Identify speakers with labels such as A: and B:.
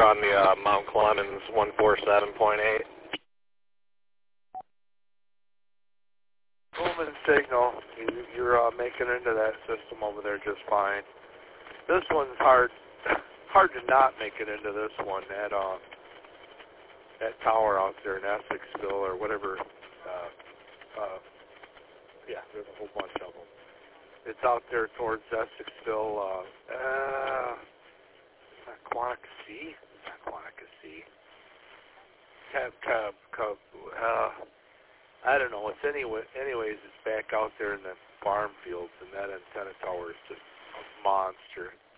A: You're on the Mount Clemens 147.8.
B: Lumen signal. You're making into that system over there just fine. This one's hard to not make it into this one. That tower out there in Essexville or whatever. Yeah, there's a whole bunch of them. It's out there towards Essexville. Is that Quanakee? It's not Quanakee. I don't know. Anyways, it's back out there in the farm fields, and that antenna tower is just a monster.